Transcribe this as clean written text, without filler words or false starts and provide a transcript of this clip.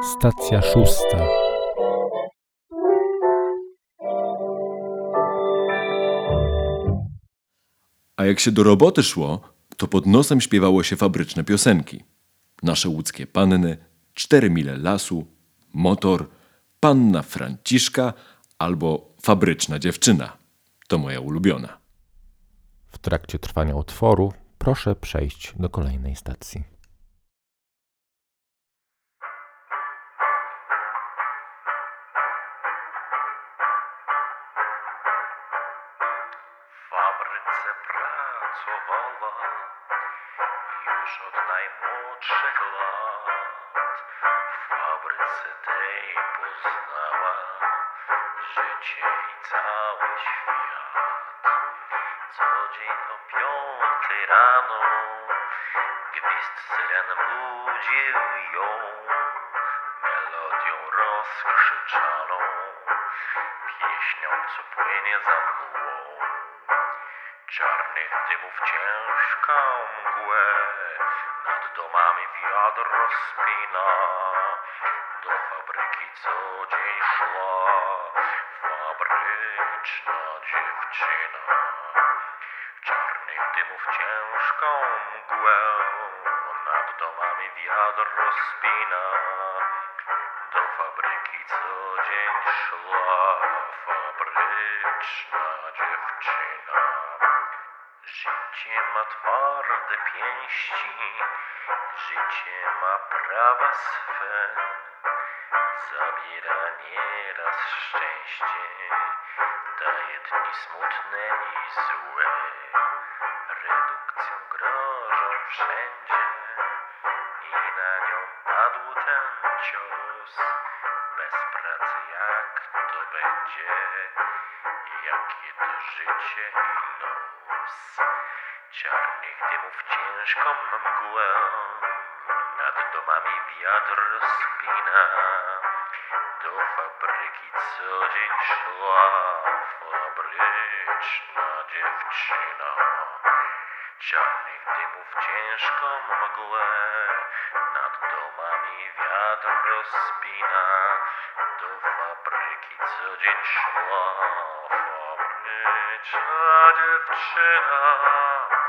Stacja szósta. A jak się do roboty szło, to pod nosem śpiewało się fabryczne piosenki. Nasze łódzkie panny, 4 mile lasu, motor, panna Franciszka albo fabryczna dziewczyna. To moja ulubiona. W trakcie trwania utworu proszę przejść do kolejnej stacji. W fabryce pracowała już od najmłodszych lat. W fabryce tej poznała życie i cały świat. Co dzień o 5 rano gwizd syren budził ją melodią rozkrzyczaną, pieśnią, co płynie za mgłą. Czarnych dymów ciężka mgłę nad domami wiatr rozpina. Do fabryki co dzień szła fabryczna dziewczyna. Czarnych dymów ciężką mgłę nad domami wiatr rozpina. Do fabryki co dzień szła fabryczna dziewczyna. Życie ma twarde pięści, życie ma prawa swe. Zabiera nieraz szczęście, daje dni smutne i złe. Redukcją grożą wszędzie i na nią padł ten cios. Bez pracy jak to będzie, jakie to życie i los. Czarnych dymów ciężką mgłę nad domami wiatr rozpina. Do fabryki co dzień szła fabryczna dziewczyna. Czarnych dymów ciężką mgłę nad domami wiatr rozpina. Do fabryki co dzień szła fabryczna dziewczyna.